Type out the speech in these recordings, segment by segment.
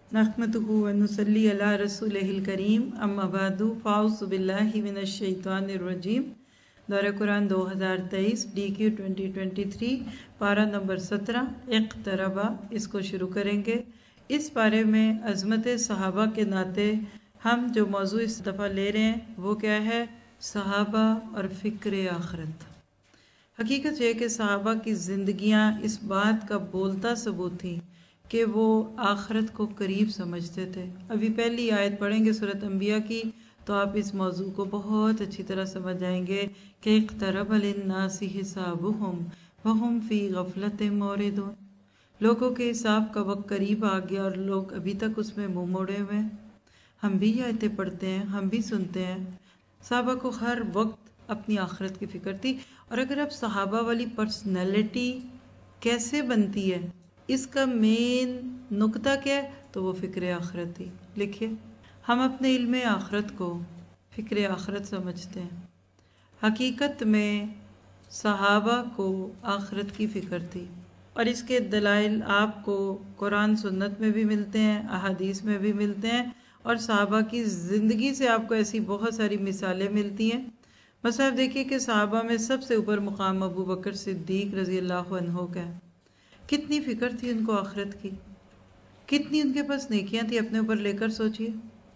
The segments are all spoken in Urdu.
नहमदुहु व नुसल्ली अला रसूलिहिल करीम अम्मा बादु फ़ाउज़ु बिल्लाहि मिनश शैतानिर रजीम। दौरा कुरान 2023 DQ 2023 पारा नंबर 17 इक़्तरबा, इसको शुरू करेंगे। इस पारे में अज़मत सहाबा के नाते हम जो मौजू इस दफ़ा ले रहे हैं वो क्या है? सहाबा और फ़िक्र आखिरत। हकीकत यह कि सहाबा की ज़िंदगियाँ इस बात का बोलता सबूत थी कि वो आखिरत को करीब समझते थे। अभी पहली आयत पढ़ेंगे सूरत अंबिया की तो आप इस मौजू को बहुत अच्छी तरह समझ जाएंगे कि इक़्तरब लिन्नासि हिसाबुहुम वहुम फ़ी गफ़लतिन मुरिदून। लोगों के हिसाब का वक्त करीब आ गया और लोग अभी तक उसमें मुंह मोड़े हुए हैं। हम भी आयतें पढ़ते हैं, हम भी सुनते हैं। सहाबा को हर वक्त अपनी आखिरत की फ़िक्र थी। और अगर आप सहाबा वाली पर्सनैलिटी कैसे बनती है, इसका मेन नुक्ता क्या है, तो वो फ़िक्र आखिरत थी। लिखिए, हम अपने इल्म आखिरत को फ़िक्र आखिरत समझते हैं। हकीकत में सहाबा को आखिरत की फ़िक्र थी और इसके दलाइल आपको कुरान सुन्नत में भी मिलते हैं, अहादीस में भी मिलते हैं और सहाबा की ज़िंदगी से आपको ऐसी बहुत सारी मिसालें मिलती हैं। बस आप देखिए कि सहाबा में सबसे ऊपर मुकाम अबू बकर सिद्दीक रज़ी अल्लाह अन्हु का है। कितनी फ़िक्र थी उनको आखिरत की, कितनी उनके पास नेकियां थी, अपने ऊपर लेकर सोचिए।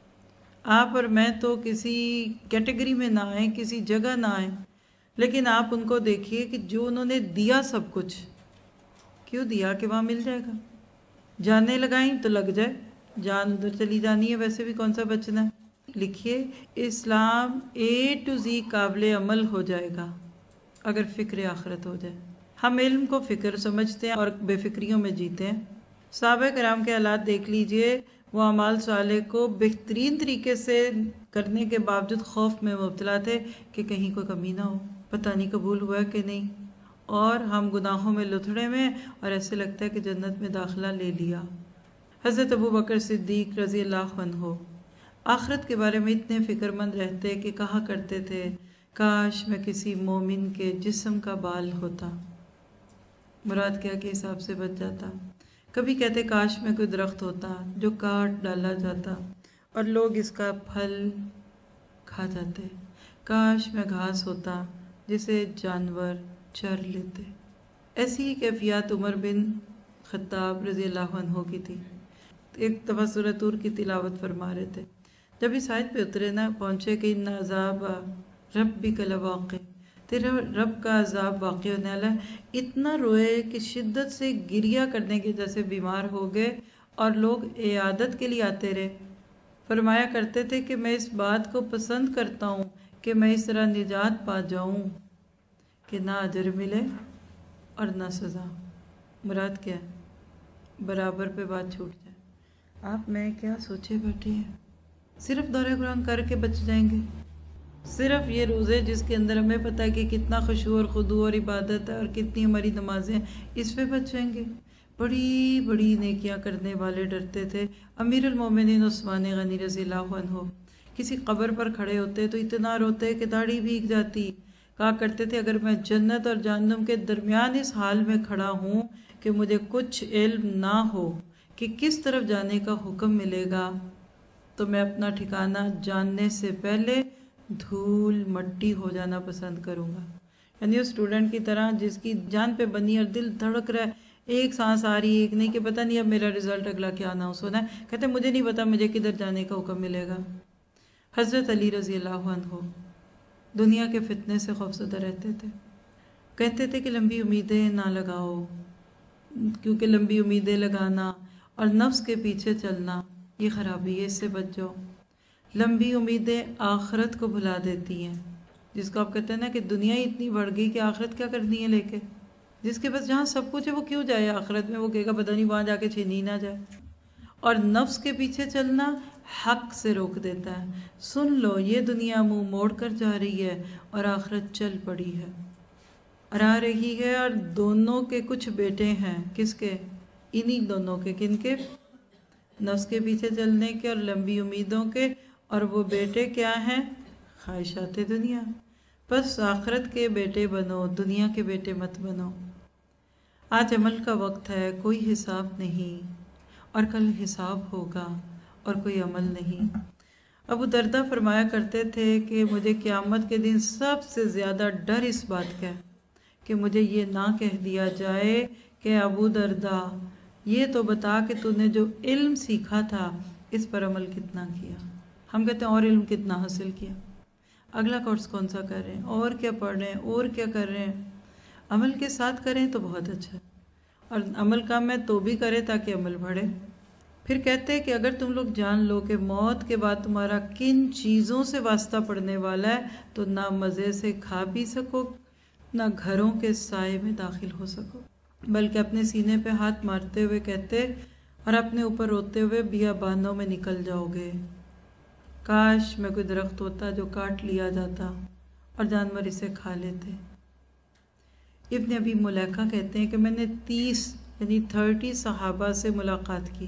आप और मैं तो किसी कैटेगरी में ना आए, किसी जगह ना आए, लेकिन आप उनको देखिए कि जो उन्होंने दिया सब कुछ, क्यों दिया कि वहाँ मिल जाएगा। जाने लगाई तो लग जाए, जान उधर चली जानी है, वैसे भी कौन सा बचना है। लिखिए, इस्लाम A to Z काबिल अमल हो जाएगा अगर फ़िक्र आखिरत हो जाए। हम इल्म को फ़िक्र समझते हैं और बेफिक्रियों में जीते हैं। सहाबा कराम के हालात देख लीजिए, वो अमाल साले को बेहतरीन तरीके से करने के बावजूद खौफ में मुब्तला थे कि कहीं कोई कमी ना हो, पता नहीं कबूल हुआ कि नहीं। और हम गुनाहों में लुथड़े में और ऐसे लगता है कि जन्नत में दाखिला ले लिया। हज़रत अबू बकर सिद्दीक रज़ी अल्लाह अन्हु आखिरत के बारे में इतने फ़िक्रमंद रहते कि कहा करते थे, काश मैं किसी मोमिन के जिस्म का बाल होता। मुराद क्या के हिसाब से बच जाता। कभी कहते काश में कोई दरख्त होता जो काट डाला जाता और लोग इसका फल खा जाते। काश मैं घास होता जिसे जानवर चर लेते। ऐसी ही कैफियत उमर बिन खत्ताब रज़ी अल्लाह अन्हु की थी। एक दफ़ा सूरह तूर की तिलावत फरमा रहे थे, जब इस आयत पे उतरे ना, पहुँचे कि इन्ना अज़ाब रब्बिका लवाक़ि, तेरा रब का अज़ाब वाक़ई होने वाला है। इतना रोए कि शिद्दत से गिरिया करने के जैसे बीमार हो गए और लोग इयादत के लिए आते रहे। फरमाया करते थे कि मैं इस बात को पसंद करता हूँ कि मैं इस तरह निजात पा जाऊँ कि ना अजर मिले और ना सज़ा। मुराद क्या है? बराबर पे बात छूट जाए। आप मैं क्या सोचे बैठे हैं, सिर्फ दौरे कुरान करके बच जाएंगे। सिर्फ ये रोज़े जिसके अंदर हमें पता है कि कितना खुशू और खुदू और इबादत है और कितनी हमारी नमाजें, इस पे बच जाएंगे। बड़ी बड़ी नेकियां करने वाले डरते थे। अमीरुल मोमिनीन उस्मान गनी रज़ी अल्लाह अन्हु किसी कब्र पर खड़े होते तो इतना रोते कि दाढ़ी भीग जाती। कहा करते थे, अगर मैं जन्नत और जहन्नुम के दरमियान इस हाल में खड़ा हूँ कि मुझे कुछ इल्म ना हो कि किस तरफ जाने का हुक्म मिलेगा, तो मैं अपना ठिकाना जानने से पहले धूल मट्टी हो जाना पसंद करूँगा। यानी उस स्टूडेंट की तरह जिसकी जान पे बनी और दिल धड़क रहा है, एक सांस आ रही है, एक नहीं, कि पता नहीं अब मेरा रिजल्ट अगला क्या अनाउंस होना है। कहते मुझे नहीं पता मुझे किधर जाने का हुक्म मिलेगा। हज़रत अली रज़ी अल्लाह अन्हु दुनिया के फितने से खौफज़दा रहते थे। कहते थे कि लंबी उम्मीदें ना लगाओ, क्योंकि लंबी उम्मीदें लगाना और नफ्स के पीछे चलना ये खराबी है, इससे बच जाओ। लंबी उम्मीदें आखिरत को भुला देती हैं। जिसको आप कहते हैं ना कि दुनिया ही इतनी बढ़ गई कि आखिरत क्या करनी है लेके। जिसके पास जहाँ सब कुछ है वो क्यों जाए आखिरत में, वो कहेगा पता नहीं वहाँ जाके छीनी ना जाए। और नफ्स के पीछे चलना हक से रोक देता है। सुन लो, ये दुनिया मुंह मोड़ कर जा रही है और आखिरत चल पड़ी है और आ रही है। और दोनों के कुछ बेटे हैं, किसके? इन्हीं दोनों के। किनके? नफ्स के पीछे चलने के और लंबी उम्मीदों के। और वो बेटे क्या हैं? ख्वाहिशात दुनिया। बस आखिरत के बेटे बनो, दुनिया के बेटे मत बनो। आज अमल का वक्त है, कोई हिसाब नहीं। اور کل حساب ہوگا اور کوئی عمل نہیں۔ ابو دردہ فرمایا کرتے تھے کہ مجھے قیامت کے دن سب سے زیادہ ڈر اس بات کا ہے کہ مجھے یہ نہ کہہ دیا جائے کہ ابو دردہ یہ تو بتا کہ تو نے جو علم سیکھا تھا اس پر عمل کتنا کیا۔ ہم کہتے ہیں اور علم کتنا حاصل کیا، اگلا کورس کون سا کر رہے ہیں، اور کیا پڑھ رہے ہیں، اور کیا کر رہے ہیں۔ عمل کے ساتھ کریں تو بہت اچھا ہے، اور عمل کم ہے تو بھی کرے تاکہ عمل بڑھے۔ پھر کہتے ہیں کہ اگر تم لوگ جان لو کہ موت کے بعد تمہارا کن چیزوں سے واسطہ پڑنے والا ہے تو نہ مزے سے کھا پی سکو، نہ گھروں کے سائے میں داخل ہو سکو، بلکہ اپنے سینے پہ ہاتھ مارتے ہوئے کہتے اور اپنے اوپر روتے ہوئے بیابانوں میں نکل جاؤ گے، کاش میں کوئی درخت ہوتا جو کاٹ لیا جاتا اور جانور اسے کھا لیتے۔ ابن ابی ملیکہ کہتے ہیں کہ میں نے 30 صحابہ سے ملاقات کی،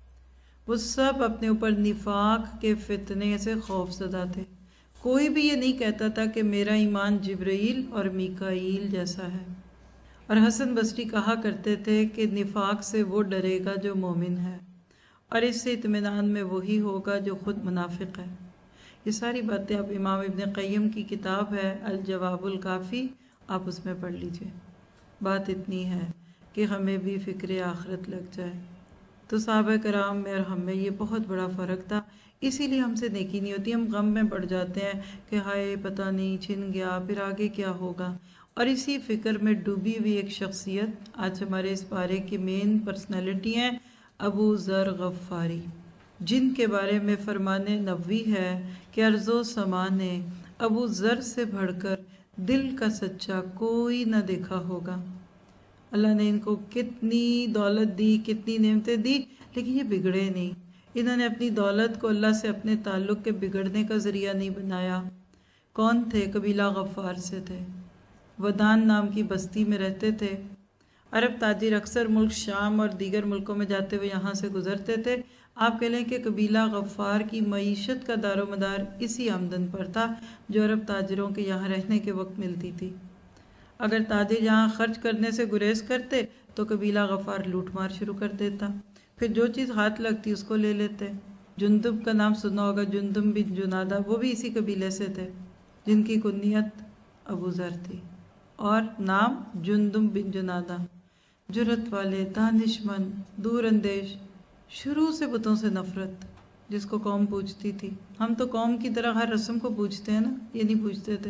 وہ سب اپنے اوپر نفاق کے فتنے سے خوف زدہ تھے، کوئی بھی یہ نہیں کہتا تھا کہ میرا ایمان جبرائیل اور میکائیل جیسا ہے۔ اور حسن بصری کہا کرتے تھے کہ نفاق سے وہ ڈرے گا جو مومن ہے، اور اس سے اطمینان میں وہی ہوگا جو خود منافق ہے۔ یہ ساری باتیں آپ امام ابن قیم کی کتاب ہے الجواب الکافی، آپ اس میں پڑھ لیجئے۔ بات اتنی ہے کہ ہمیں بھی فکر آخرت لگ جائے۔ تو صحابہ کرام میں اور ہم میں یہ بہت بڑا فرق تھا، اسی لیے ہم سے نیکی نہیں ہوتی، ہم غم میں پڑ جاتے ہیں کہ ہائے پتہ نہیں چھن گیا، پھر آگے کیا ہوگا۔ اور اسی فکر میں ڈوبی ہوئی ایک شخصیت آج ہمارے اس بارے کی مین پرسنالٹی ہیں ابو ذر غفاری، جن کے بارے میں فرمان نبوی ہے کہ ارض و سما نے ابو ذر سے بڑھ کر دل کا سچا کوئی نہ دیکھا ہوگا۔ اللہ نے ان کو کتنی دولت دی، کتنی نعمتیں دی، لیکن یہ بگڑے نہیں۔ انہوں نے اپنی دولت کو اللہ سے اپنے تعلق کے بگڑنے کا ذریعہ نہیں بنایا۔ کون تھے؟ قبیلہ غفار سے تھے، ودان نام کی بستی میں رہتے تھے۔ عرب تاجر اکثر ملک شام اور دیگر ملکوں میں جاتے ہوئے یہاں سے گزرتے تھے۔ آپ کہہ لیں کہ قبیلہ غفار کی معیشت کا دار و مدار اسی آمدن پر تھا جو عرب تاجروں کے یہاں رہنے کے وقت ملتی تھی۔ اگر تاجر یہاں خرچ کرنے سے گریز کرتے تو قبیلہ غفار لوٹ مار شروع کر دیتا، پھر جو چیز ہاتھ لگتی اس کو لے لیتے۔ جندب کا نام سنا ہوگا، جندب بن جنادہ، وہ بھی اسی قبیلے سے تھے جن کی کنیت ابو ذر تھی، اور نام جندب بن جنادہ۔ جرت والے، دانش مند، دور اندیش، شروع سے بتوں سے نفرت، جس کو قوم پوجتی تھی۔ ہم تو قوم کی طرح ہر رسم کو پوجتے ہیں نا، یہ نہیں پوجتے تھے۔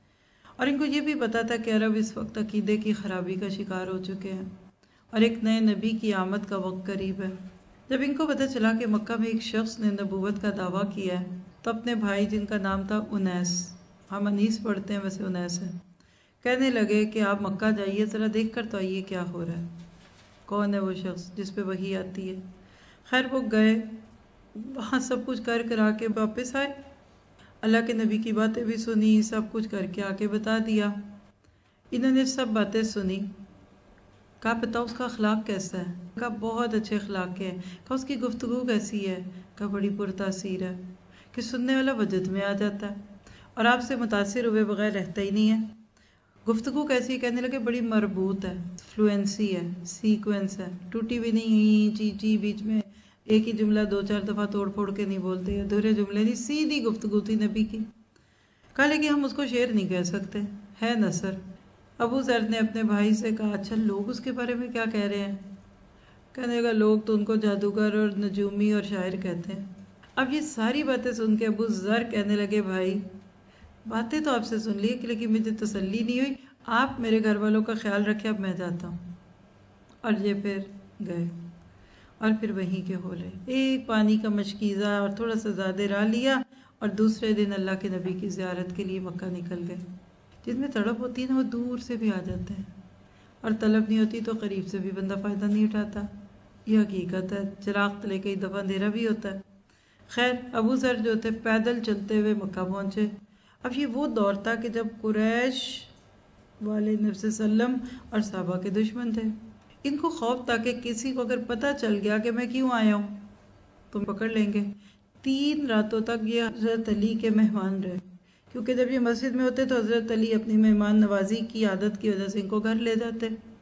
اور ان کو یہ بھی پتا تھا کہ عرب اس وقت عقیدے کی خرابی کا شکار ہو چکے ہیں اور ایک نئے نبی کی آمد کا وقت قریب ہے۔ جب ان کو پتہ چلا کہ مکہ میں ایک شخص نے نبوت کا دعویٰ کیا ہے تو اپنے بھائی، جن کا نام تھا انیس، ہم انیس پڑھتے ہیں ویسے انیس ہے، کہنے لگے کہ آپ مکہ جائیے، ذرا دیکھ کر تو آئیے کیا ہو رہا ہے، کون ہے وہ شخص جس پہ وحی آتی ہے۔ خیر وہ گئے، وہاں سب کچھ کر کرا کے واپس آئے، اللہ کے نبی کی باتیں بھی سنی، سب کچھ کر کے آ کے بتا دیا۔ انہوں نے سب باتیں سنی، کہا بتاؤ اس کا اخلاق کیسا ہے؟ کہا بہت اچھے اخلاق کے ہے۔ کہا اس کی گفتگو کیسی ہے؟ کہا بڑی پرتاثیر ہے کہ سننے والا وجد میں آ جاتا ہے اور آپ سے متاثر ہوئے بغیر رہتا ہی نہیں ہے۔ گفتگو کیسی؟ کہنے لگے بڑی مربوط ہے، فلوئنسی ہے، سیکوینس ہے، ٹوٹی بھی نہیں، چی چی بیچ میں ایک ہی جملہ 2-4 دفعہ توڑ پھوڑ کے نہیں بولتے، ادھورے جملے نہیں، سیدھی گفتگو تھی نبی کی۔ کہا لیکن ہم اس کو شعر نہیں کہہ سکتے، ہے نثر۔ ابو ذر نے اپنے بھائی سے کہا اچھا لوگ اس کے بارے میں کیا کہہ رہے ہیں؟ کہنے لگا لوگ تو ان کو جادوگر اور نجومی اور شاعر کہتے ہیں۔ اب یہ ساری باتیں سن کے ابو ذر کہنے لگے بھائی باتیں تو آپ سے سن لی لیکن مجھے تسلی نہیں ہوئی، آپ میرے گھر والوں کا خیال رکھے، اب میں جاتا ہوں۔ اور یہ پھر گئے اور پھر وہیں کے ہو رہے، ایک پانی کا مشکیزہ اور تھوڑا سا زیادہ راہ لیا اور دوسرے دن اللہ کے نبی کی زیارت کے لیے مکہ نکل گئے۔ جن میں طلب ہوتی ہے نا وہ دور سے بھی آ جاتے ہیں، اور طلب نہیں ہوتی تو قریب سے بھی بندہ فائدہ نہیں اٹھاتا، یہ حقیقت ہے۔ چراغ تلے کئی دفعہ اندھیرا بھی ہوتا ہے۔ خیر ابو ذر جو تھے پیدل چلتے ہوئے مکہ پہنچے۔ اب یہ وہ دور تھا کہ جب قریش والے نبی صلی اللہ علیہ وسلم اور صحابہ کے دشمن تھے، ان کو خوف تھا کہ کسی کو اگر پتہ چل گیا کہ میں کیوں آیا ہوں تو پکڑ لیں گے۔ 3 راتوں تک یہ حضرت علی کے مہمان رہے، کیونکہ جب یہ مسجد میں ہوتے تو حضرت علی اپنی مہمان نوازی کی عادت کی وجہ سے ان کو گھر لے جاتے۔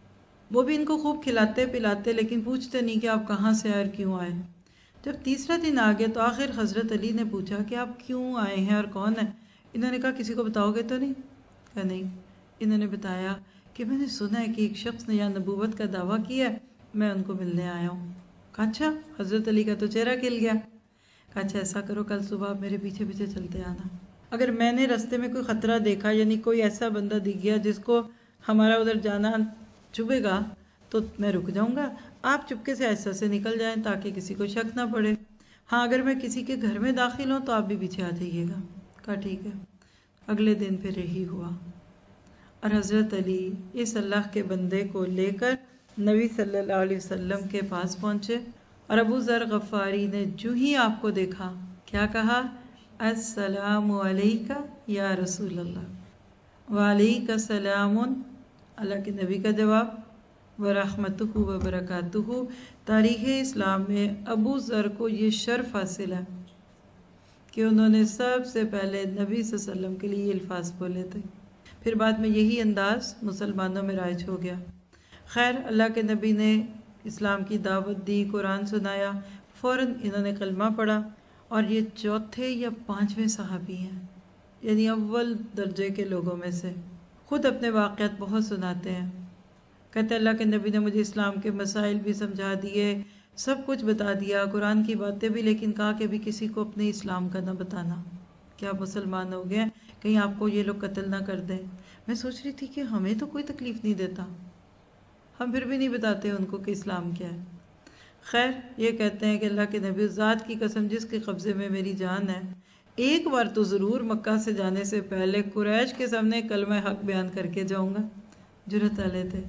وہ بھی ان کو خوب کھلاتے پلاتے، لیکن پوچھتے نہیں کہ آپ کہاں سے آئے اور کیوں آئے۔ جب تیسرا دن آ گیا تو آخر حضرت علی نے پوچھا کہ آپ کیوں آئے ہیں اور کون ہے؟ انہوں نے کہا کسی کو بتاؤ گے تو نہیں؟ کہا نہیں۔ انہوں نے بتایا کہ میں نے سنا ہے کہ ایک شخص نے یہاں نبوت کا دعویٰ کیا ہے، میں ان کو ملنے آیا ہوں۔ کہا اچھا۔ حضرت علی کا تو چہرہ کھل گیا۔ کہا اچھا ایسا کرو، کل صبح آپ میرے پیچھے پیچھے چلتے آنا، اگر میں نے رستے میں کوئی خطرہ دیکھا، یعنی کوئی ایسا بندہ دکھ گیا جس کو ہمارا ادھر جانا چبھے گا، تو میں رک جاؤں گا، آپ چپکے سے ایسا سے نکل جائیں تاکہ کسی کو شک نہ پڑے۔ ہاں اگر میں کسی کے گھر میں داخل ہوں تو آپ بھی پیچھے آ جائیے گا۔ کہا ٹھیک ہے۔ اگلے دن پھر یہی ہوا، اور حضرت علی اس اللہ کے بندے کو لے کر نبی صلی اللہ علیہ وسلم کے پاس پہنچے، اور ابو ذر غفاری نے جو ہی آپ کو دیکھا کیا کہا؟ السلام علیکہ یا رسول اللہ۔ وعلیکہ السلام، اللہ کے نبی کا جواب، ورحمتہ وبرکاتہ۔ تاریخ اسلام میں ابو ذر کو یہ شرف حاصل ہے کہ انہوں نے سب سے پہلے نبی صلی اللہ علیہ وسلم کے لیے یہ الفاظ بولے تھے، پھر بعد میں یہی انداز مسلمانوں میں رائج ہو گیا۔ خیر، اللہ کے نبی نے اسلام کی دعوت دی، قرآن سنایا، فوراً انہوں نے کلمہ پڑھا، اور یہ چوتھے یا پانچویں صحابی ہیں، یعنی اول درجے کے لوگوں میں سے۔ خود اپنے واقعات بہت سناتے ہیں، کہتے اللہ کے نبی نے مجھے اسلام کے مسائل بھی سمجھا دیے، سب کچھ بتا دیا، قرآن کی باتیں بھی، لیکن کہا کہ ابھی کسی کو اپنے اسلام کا نہ بتانا کہ آپ مسلمان ہو گئے، کہیں آپ کو یہ لوگ قتل نہ کر دیں۔ میں سوچ رہی تھی کہ ہمیں تو کوئی تکلیف نہیں دیتا، ہم پھر بھی نہیں بتاتے ان کو کہ اسلام کیا ہے۔ خیر، یہ کہتے ہیں کہ اللہ کے نبی، ذات کی قسم جس کے قبضے میں میری جان ہے، ایک بار تو ضرور مکہ سے جانے سے پہلے قریش کے سامنے کلمہ حق بیان کر کے جاؤں گا۔ جرأت والے تھے۔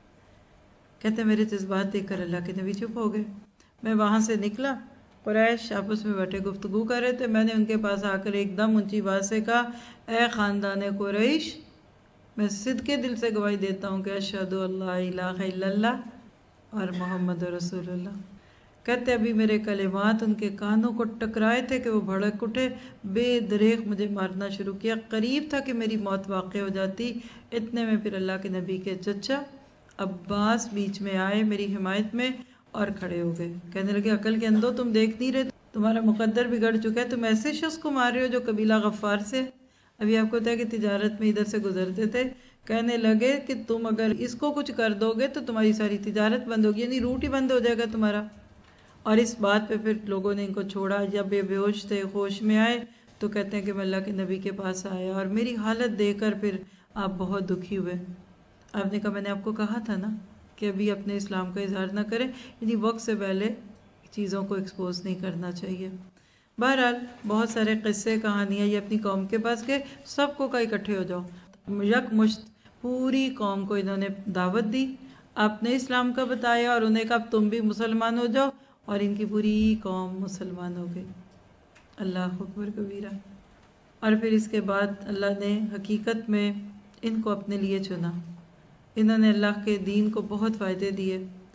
کہتے میرے جذبات دیکھ کر اللہ کے نبی چپ ہو گئے۔ میں وہاں سے نکلا، قریش آپس میں بیٹھے گفتگو کر رہے تھے، میں نے ان کے پاس آ کر ایک دم اونچی بات سے کہا، اے خاندان قریش، میں صدقے دل سے گواہی دیتا ہوں کہ اشہد اللہ الہ الا اللہ اور محمد رسول اللہ۔ کہتے ابھی میرے کلمات ان کے کانوں کو ٹکرائے تھے کہ وہ بھڑک اٹھے، بے دریغ مجھے مارنا شروع کیا، قریب تھا کہ میری موت واقع ہو جاتی۔ اتنے میں پھر اللہ کے نبی کے چچا عباس بیچ میں آئے میری حمایت میں اور کھڑے ہو گئے، کہنے لگے عقل کے اندھو، تم دیکھ نہیں رہے تمہارا مقدر بگڑ چکا ہے، تم ایسے شخص کو مار رہے ہو جو قبیلہ غفار سے۔ ابھی آپ کو پتا ہے کہ تجارت میں ادھر سے گزرتے تھے، کہنے لگے کہ تم اگر اس کو کچھ کر دو گے تو تمہاری ساری تجارت بند ہوگی، یعنی روٹ ہی بند ہو جائے گا تمہارا۔ اور اس بات پہ پھر لوگوں نے ان کو چھوڑا، جب یہ بے ہوش تھے ہوش میں آئے تو کہتے ہیں کہ میں اللہ کے نبی کے پاس آیا، اور میری حالت دیکھ کر پھر آپ بہت دکھی ہوئے۔ آپ نے کہا میں نے آپ کو کہا تھا نا کہ ابھی اپنے اسلام کا اظہار نہ کریں، یعنی وقت سے پہلے چیزوں کو ایکسپوز نہیں کرنا چاہیے۔ بہرحال بہت سارے قصے کہانیاں، یہ اپنی قوم کے پاس گئے، سب کو کہا اکٹھے ہو جاؤ، یک مشت پوری قوم کو انہوں نے دعوت دی، اپنے اسلام کا بتایا، اور انہیں کہا تم بھی مسلمان ہو جاؤ، اور ان کی پوری قوم مسلمان ہو گئی۔ اللہ اکبر کبیرہ۔ اور پھر اس کے بعد اللہ نے حقیقت میں ان کو اپنے لیے چنا، انہوں نے اللہ کے دین کو بہت فائدے دیے۔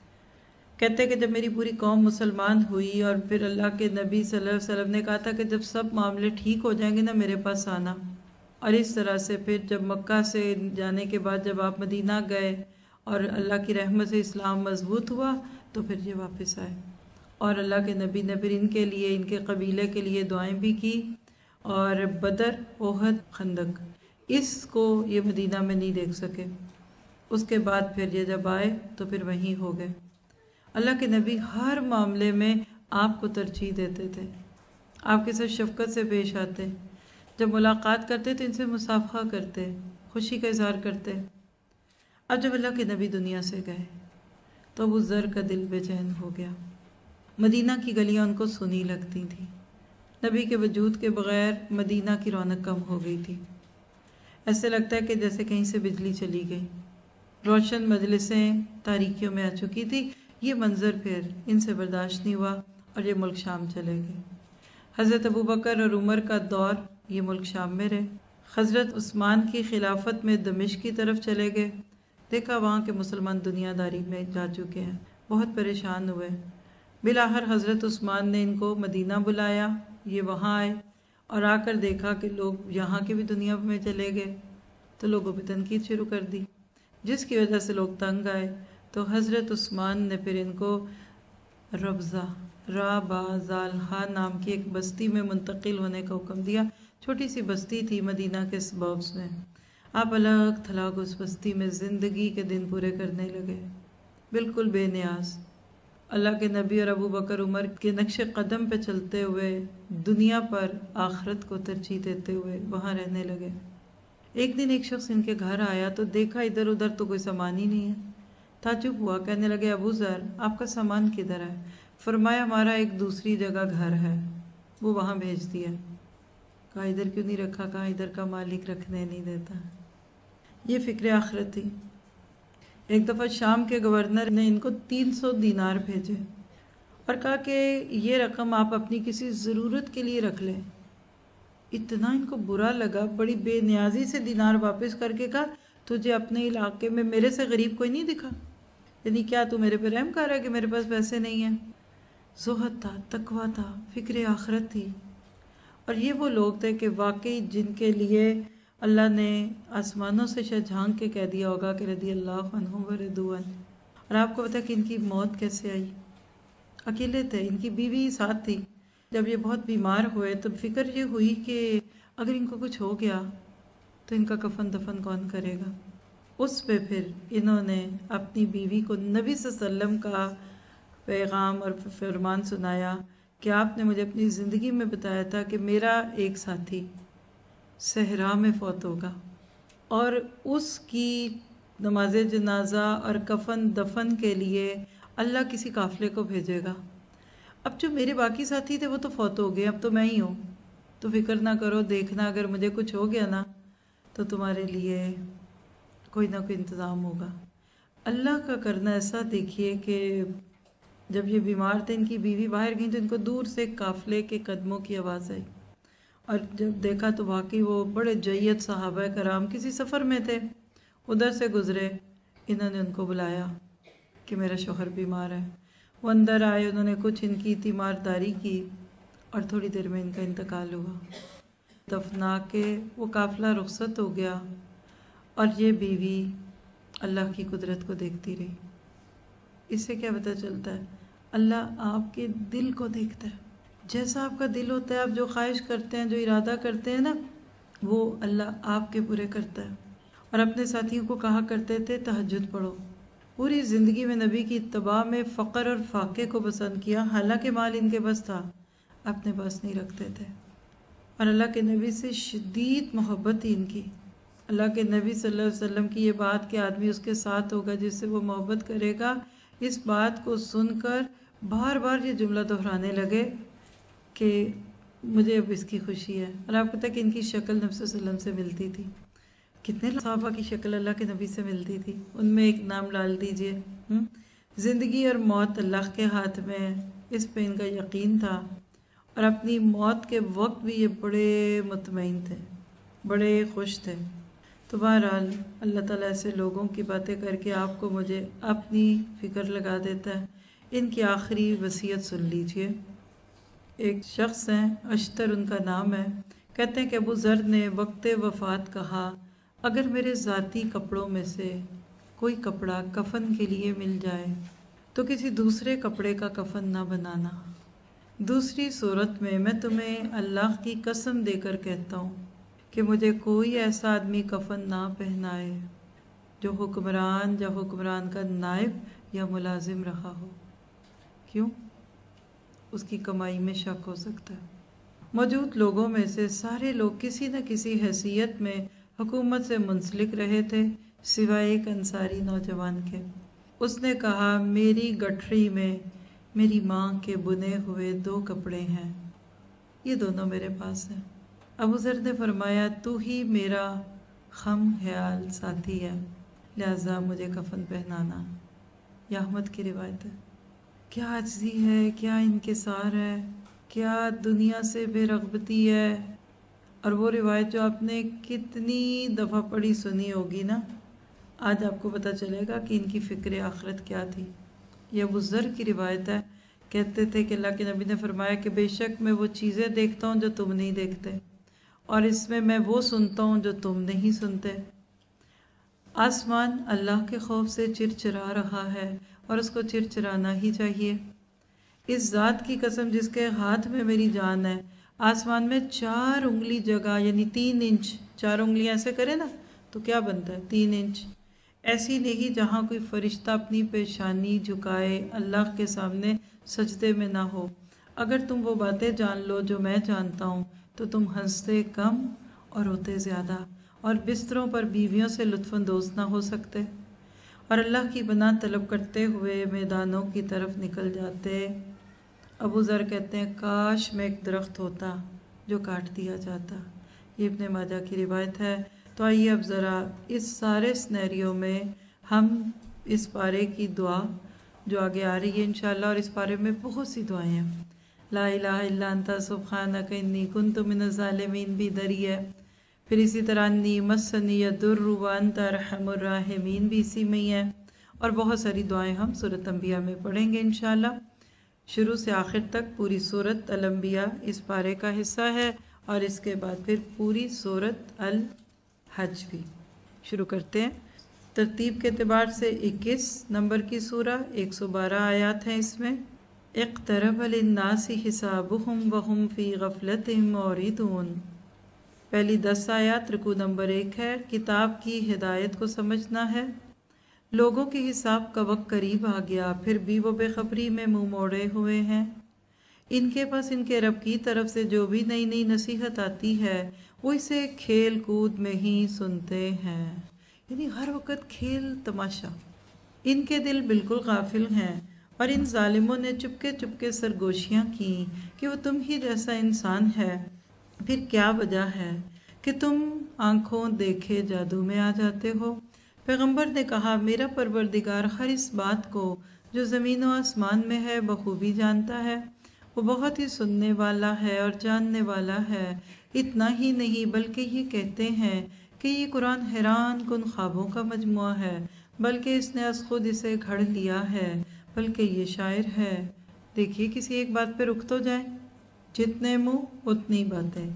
کہتے کہ جب میری پوری قوم مسلمان ہوئی، اور پھر اللہ کے نبی صلی اللہ علیہ وسلم نے کہا تھا کہ جب سب معاملے ٹھیک ہو جائیں گے نا میرے پاس آنا، اور اس طرح سے پھر جب مکہ سے جانے کے بعد جب آپ مدینہ گئے اور اللہ کی رحمت سے اسلام مضبوط ہوا تو پھر یہ واپس آئے، اور اللہ کے نبی نے پھر ان کے لیے، ان کے قبیلے کے لیے دعائیں بھی کی، اور بدر، احد، خندق، اس کو یہ مدینہ میں نہیں دیکھ سکے۔ اس کے بعد پھر یہ جب آئے تو پھر وہیں ہو گئے۔ اللہ کے نبی ہر معاملے میں آپ کو ترجیح دیتے تھے، آپ کے ساتھ شفقت سے پیش آتے، جب ملاقات کرتے تو ان سے مصافحہ کرتے، خوشی کا اظہار کرتے۔ اب جب اللہ کے نبی دنیا سے گئے تو ابو ذر کا دل بے چین ہو گیا، مدینہ کی گلیاں ان کو سنی لگتی تھیں، نبی کے وجود کے بغیر مدینہ کی رونق کم ہو گئی تھی، ایسے لگتا ہے کہ جیسے کہیں سے بجلی چلی گئی، روشن مجلسیں تاریکیوں میں آ چکی تھی۔ یہ منظر پھر ان سے برداشت نہیں ہوا اور یہ ملک شام چلے گئے۔ حضرت ابوبکر اور عمر کا دور، یہ ملک شام میں رہے۔ حضرت عثمان کی خلافت میں دمشق کی طرف چلے گئے، دیکھا وہاں کے مسلمان دنیا داری میں جا چکے ہیں، بہت پریشان ہوئے۔ بالآخر حضرت عثمان نے ان کو مدینہ بلایا، یہ وہاں آئے، اور آ کر دیکھا کہ لوگ یہاں کے بھی دنیا میں چلے گئے، تو لوگوں پہ تنقید شروع کر دی، جس کی وجہ سے لوگ تنگ آئے، تو حضرت عثمان نے پھر ان کو ربضہ را با زال خان نام کی ایک بستی میں منتقل ہونے کا حکم دیا. چھوٹی سی بستی تھی مدینہ کے سبربس میں. آپ الگ تھلگ اس بستی میں زندگی کے دن پورے کرنے لگے، بالکل بے نیاز، اللہ کے نبی اور ابو بکر عمر کے نقش قدم پہ چلتے ہوئے دنیا پر آخرت کو ترجیح دیتے ہوئے وہاں رہنے لگے. ایک دن ایک شخص ان کے گھر آیا تو دیکھا ادھر ادھر تو کوئی سامان ہی نہیں ہے. تعجب ہوا، کہنے لگے ابو ذر آپ کا سامان کدھر ہے؟ فرمایا ہمارا ایک دوسری جگہ گھر ہے، وہ وہاں بھیج دیا. کہا ادھر کیوں نہیں رکھا؟ کہا ادھر کا مالک رکھنے نہیں دیتا. یہ فکر آخرت تھی. ایک دفعہ شام کے گورنر نے ان کو 300 دینار بھیجے اور کہا کہ یہ رقم آپ اپنی کسی ضرورت کے لیے رکھ لیں. اتنا ان کو برا لگا، بڑی بے نیازی سے دینار واپس کر کے کہا تجھے اپنے علاقے میں میرے سے غریب کوئی نہیں دکھا؟ یعنی کیا تو میرے پہ رحم کر رہا ہے کہ میرے پاس پیسے نہیں ہیں؟ زہد تھا، تقویٰ تھا، فکر آخرت تھی. اور یہ وہ لوگ تھے کہ واقعی جن کے لیے اللہ نے آسمانوں سے شاید جھانک کے کہہ دیا ہوگا کہ رضی اللہ عنہم ورضوا عنہ. اور آپ کو پتا کہ ان کی موت کیسے آئی؟ اکیلے تھے، ان کی بیوی ساتھ تھی. جب یہ بہت بیمار ہوئے تو فکر یہ ہوئی کہ اگر ان کو کچھ ہو گیا تو ان کا کفن دفن کون کرے گا؟ اس پہ پھر انہوں نے اپنی بیوی کو نبی صلی اللہ علیہ وسلم کا پیغام اور فرمان سنایا کہ آپ نے مجھے اپنی زندگی میں بتایا تھا کہ میرا ایک ساتھی صحرا میں فوت ہوگا اور اس کی نماز جنازہ اور کفن دفن کے لیے اللہ کسی قافلے کو بھیجے گا. اب جو میرے باقی ساتھی تھے وہ تو فوت ہو گئے، اب تو میں ہی ہوں، تو فکر نہ کرو، دیکھنا اگر مجھے کچھ ہو گیا نا تو تمہارے لیے کوئی نہ کوئی انتظام ہوگا. اللہ کا کرنا ایسا دیکھیے کہ جب یہ بیمار تھے ان کی بیوی باہر گئیں تو ان کو دور سے قافلے کے قدموں کی آواز آئی اور جب دیکھا تو واقعی وہ بڑے جید صحابہ کرام کسی سفر میں تھے، ادھر سے گزرے. انہوں نے ان کو بلایا کہ میرا شوہر بیمار ہے. وہ اندر آئے، انہوں نے کچھ ان کی تیمارداری کی اور تھوڑی دیر میں ان کا انتقال ہوا. دفنا کے وہ قافلہ رخصت ہو گیا اور یہ بیوی اللہ کی قدرت کو دیکھتی رہی. اس سے کیا پتہ چلتا ہے؟ اللہ آپ کے دل کو دیکھتا ہے. جیسا آپ کا دل ہوتا ہے، آپ جو خواہش کرتے ہیں، جو ارادہ کرتے ہیں نا، وہ اللہ آپ کے پورے کرتا ہے. اور اپنے ساتھیوں کو کہا کرتے تھے تہجد پڑھو. پوری زندگی میں نبی کی اتباع میں فقر اور فاقے کو پسند کیا، حالانکہ مال ان کے پاس تھا، اپنے پاس نہیں رکھتے تھے. اور اللہ کے نبی سے شدید محبت تھی ان کی. اللہ کے نبی صلی اللہ علیہ وسلم کی یہ بات کہ آدمی اس کے ساتھ ہوگا جس سے وہ محبت کرے گا، اس بات کو سن کر بار بار یہ جملہ دہرانے لگے کہ مجھے اب اس کی خوشی ہے. اور آپ کو پتہ کہ ان کی شکل نبی صلی اللہ علیہ وسلم سے ملتی تھی. کتنے صحابہ کی شکل اللہ کے نبی سے ملتی تھی. ان میں ایک نام ڈال دیجئے. زندگی اور موت اللہ کے ہاتھ میں ہے، اس پہ ان کا یقین تھا. اور اپنی موت کے وقت بھی یہ بڑے مطمئن تھے، بڑے خوش تھے. تو بہرحال اللہ تعالیٰ ایسے لوگوں کی باتیں کر کے آپ کو مجھے اپنی فکر لگا دیتا ہے. ان کی آخری وصیت سن لیجئے. ایک شخص ہیں، اشتر ان کا نام ہے، کہتے ہیں کہ ابو ذر نے وقت وفات کہا اگر میرے ذاتی کپڑوں میں سے کوئی کپڑا کفن کے لیے مل جائے تو کسی دوسرے کپڑے کا کفن نہ بنانا. دوسری صورت میں تمہیں اللہ کی قسم دے کر کہتا ہوں کہ مجھے کوئی ایسا آدمی کفن نہ پہنائے جو حکمران یا حکمران کا نائب یا ملازم رہا ہو. کیوں؟ اس کی کمائی میں شک ہو سکتا ہے. موجود لوگوں میں سے سارے لوگ کسی نہ کسی حیثیت میں حکومت سے منسلک رہے تھے سوائے ایک انصاری نوجوان کے. اس نے کہا میری گٹھری میں میری ماں کے بنے ہوئے 2 کپڑے ہیں، یہ دونوں میرے پاس ہیں. ابو ذر نے فرمایا تو ہی میرا خم خیال ساتھی ہے، لہذا مجھے کفن پہنانا. یہ احمد کی روایت ہے. کیا عاجزی ہے، کیا انکسار ہے، کیا دنیا سے بے رغبتی ہے. اور وہ روایت جو آپ نے کتنی دفعہ پڑھی سنی ہوگی نا، آج آپ کو پتہ چلے گا کہ ان کی فکر آخرت کیا تھی. یہ ابو ذر کی روایت ہے. کہتے تھے کہ اللہ کے نبی نے فرمایا کہ بے شک میں وہ چیزیں دیکھتا ہوں جو تم نہیں دیکھتے، اور اس میں وہ سنتا ہوں جو تم نہیں سنتے. آسمان اللہ کے خوف سے چرچرا رہا ہے اور اس کو چرچرانا ہی چاہیے۔ اس ذات کی قسم جس کے ہاتھ میں میری جان ہے، آسمان میں 4 انگلی جگہ یعنی 3 انچ، 4 انگلیاں ایسے کرے نا تو کیا بنتا ہے 3 انچ، ایسی نہیں جہاں کوئی فرشتہ اپنی پیشانی جھکائے اللہ کے سامنے سجدے میں نہ ہو۔ اگر تم وہ باتیں جان لو جو میں جانتا ہوں تو تم ہنستے کم اور روتے زیادہ، اور بستروں پر بیویوں سے لطف اندوز نہ ہو سکتے، اور اللہ کی پناہ طلب کرتے ہوئے میدانوں کی طرف نکل جاتے۔ ابو ذر کہتے ہیں کاش میں ایک درخت ہوتا جو کاٹ دیا جاتا۔ یہ ابن ماجہ کی روایت ہے۔ تو آئیے اب ذرا اس سارے سنیریو میں ہم اس پارے کی دعا جو آگے آ رہی ہے انشاءاللہ، اور اس پارے میں بہت سی دعائیں ہیں، لا الہ الا انت سبحانک انی کنت من الظالمین بھی دری ہے، پھر اسی طرح انی مسنی الضر وانت ارحم الراحمین بھی اسی میں ہی ہے، اور بہت ساری دعائیں ہم سورۃ انبیاء میں پڑھیں گے انشاءاللہ۔ شروع سے آخر تک پوری سورۃ الانبیاء اس پارے کا حصہ ہے، اور اس کے بعد پھر پوری سورۃ الحج بھی۔ شروع کرتے ہیں۔ ترتیب کے اعتبار سے 21 نمبر کی سورہ، 112 آیات ہیں اس میں۔ اقترب للناس حسابهم وهم فی غفلۃ معرضون۔ پہلی 10 آیات رکوع نمبر 1 ہے، کتاب کی ہدایت کو سمجھنا ہے۔ لوگوں کے حساب کا وقت قریب آ گیا، پھر بھی وہ بے خبری میں منہ موڑے ہوئے ہیں۔ ان کے پاس ان کے رب کی طرف سے جو بھی نئی نئی نصیحت آتی ہے وہ اسے کھیل کود میں ہی سنتے ہیں، یعنی ہر وقت کھیل تماشا۔ ان کے دل بالکل غافل ہیں، اور ان ظالموں نے چپکے چپکے سرگوشیاں کی کہ وہ تم ہی جیسا انسان ہے، پھر کیا وجہ ہے کہ تم آنکھوں دیکھے جادو میں آ جاتے ہو؟ پیغمبر نے کہا میرا پروردگار ہر اس بات کو جو زمین و آسمان میں ہے بخوبی جانتا ہے، وہ بہت ہی سننے والا ہے اور جاننے والا ہے۔ اتنا ہی نہیں بلکہ یہ کہتے ہیں کہ یہ قرآن حیران کن خوابوں کا مجموعہ ہے، بلکہ اس نے از خود اسے گھڑ لیا ہے، بلکہ یہ شاعر ہے۔ دیکھیے کسی ایک بات پہ رک تو جائیں، جتنے منہ اتنی باتیں،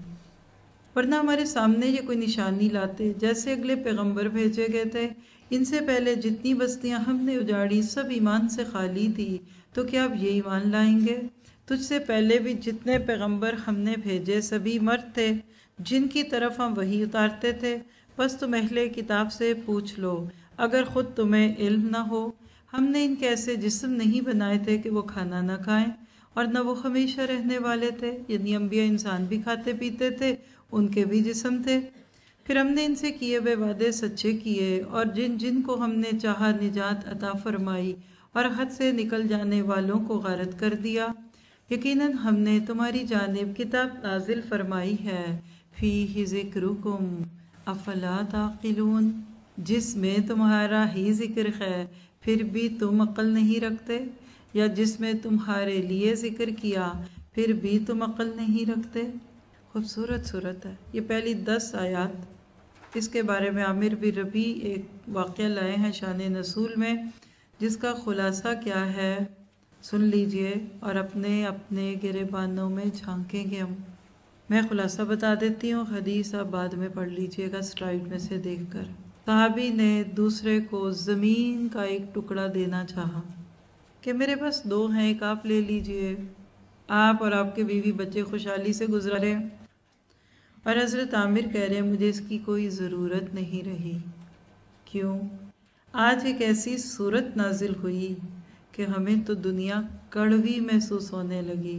ورنہ ہمارے سامنے یہ کوئی نشانی لاتے، جیسے اگلے پیغمبر بھیجے گئے تھے، ان سے پہلے جتنی بستیاں ہم نے اجاڑی سب ایمان سے خالی تھی، تو کیا اب یہ ایمان لائیں گے؟ تجھ سے پہلے بھی جتنے پیغمبر ہم نے بھیجے سبھی مرد تھے جن کی طرف ہم وحی اتارتے تھے، بس تم اہل کتاب سے پوچھ لو اگر خود تمہیں علم نہ ہو، ہم نے ان کے ایسے جسم نہیں بنائے تھے کہ وہ کھانا نہ کھائیں، اور نہ وہ ہمیشہ رہنے والے تھے، یعنی انبیاء انسان بھی کھاتے پیتے تھے، ان کے بھی جسم تھے۔ پھر ہم نے ان سے کیے ہوئے وعدے سچے کیے، اور جن جن کو ہم نے چاہا نجات عطا فرمائی، اور حد سے نکل جانے والوں کو غارت کر دیا۔ یقیناً ہم نے تمہاری جانب کتاب نازل فرمائی ہے، فیہ ذکرکم افلا تعقلون، جس میں تمہارا ہی ذکر ہے پھر بھی تم عقل نہیں رکھتے، یا جس میں تمہارے لیے ذکر کیا پھر بھی تم عقل نہیں رکھتے۔ خوبصورت صورت ہے یہ پہلی 10 آیات۔ اس کے بارے میں عامر بن ربیع ایک واقعہ لائے ہیں شان نزول میں، جس کا خلاصہ کیا ہے سن لیجئے اور اپنے اپنے گریبانوں میں جھانکیں گے ہم۔ میں خلاصہ بتا دیتی ہوں، حدیث آپ بعد میں پڑھ لیجئے گا سلائیڈ میں سے دیکھ کر۔ صحابی نے دوسرے کو زمین کا ایک ٹکڑا دینا چاہا کہ میرے پاس 2 ہیں، ایک آپ لے لیجئے، آپ اور آپ کے بیوی بچے خوشحالی سے گزارے۔ اور حضرت عامر کہہ رہے ہیں مجھے اس کی کوئی ضرورت نہیں رہی۔ کیوں؟ آج ایک ایسی صورت نازل ہوئی کہ ہمیں تو دنیا کڑوی محسوس ہونے لگی،